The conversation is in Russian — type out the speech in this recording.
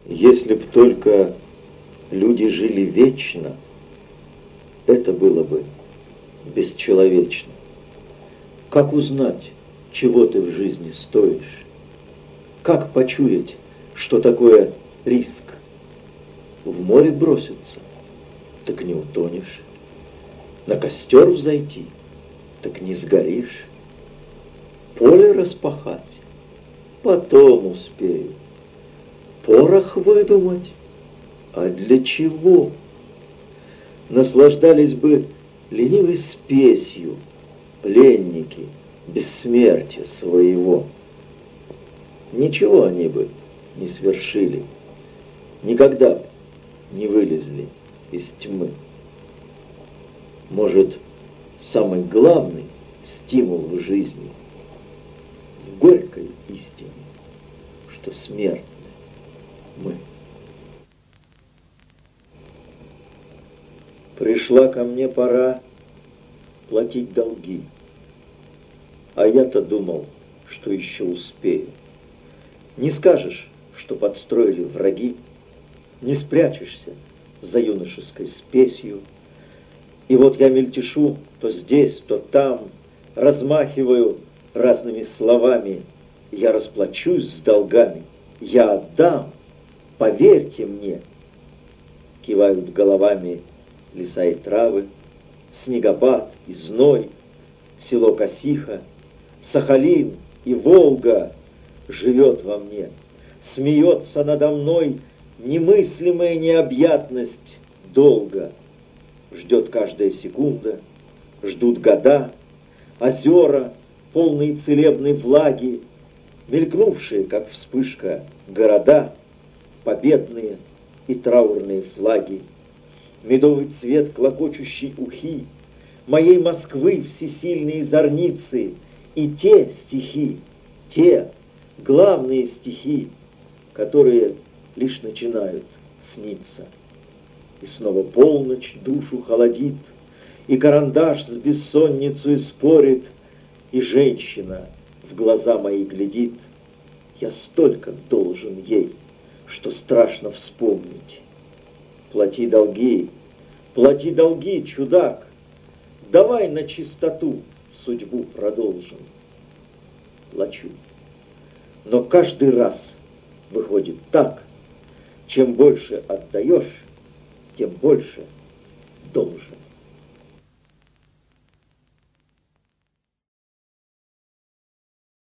Если б только люди жили вечно, это было бы бесчеловечно. Как узнать, чего ты в жизни стоишь? Как почуять, что такое риск? В море броситься, так не утонешь. На костер взойти, так не сгоришь. Поле распахать, потом успею. Порох выдумать, а для чего? Наслаждались бы ленивой спесью пленники бессмертия своего. Ничего они бы не свершили, никогда б не вылезли из тьмы. Может, самый главный стимул в жизни в горькой истине, что смертны мы. Пришла ко мне пора платить долги, а я-то думал, что еще успею. Не скажешь, что подстроили враги, не спрячешься за юношеской спесью. И вот я мельтешу то здесь, то там, размахиваю разными словами. Я расплачусь с долгами, я отдам, поверьте мне. Кивают головами леса и травы, снегопад и зной, село Косиха, Сахалин и Волга живет во мне, смеется надо мной немыслимая необъятность долга. Ждет каждая секунда, ждут года, озера, полные целебной влаги, мелькнувшие, как вспышка, города, победные и траурные флаги, медовый цвет клокочущей ухи, моей Москвы всесильные зорницы и те стихи, те главные стихи, которые лишь начинают сниться. И снова полночь душу холодит, и карандаш с бессонницей спорит, и женщина в глаза мои глядит. Я столько должен ей, что страшно вспомнить. Плати долги, чудак, давай на чистоту судьбу продолжим. Плачу, но каждый раз выходит так, чем больше отдаешь, тем больше должен.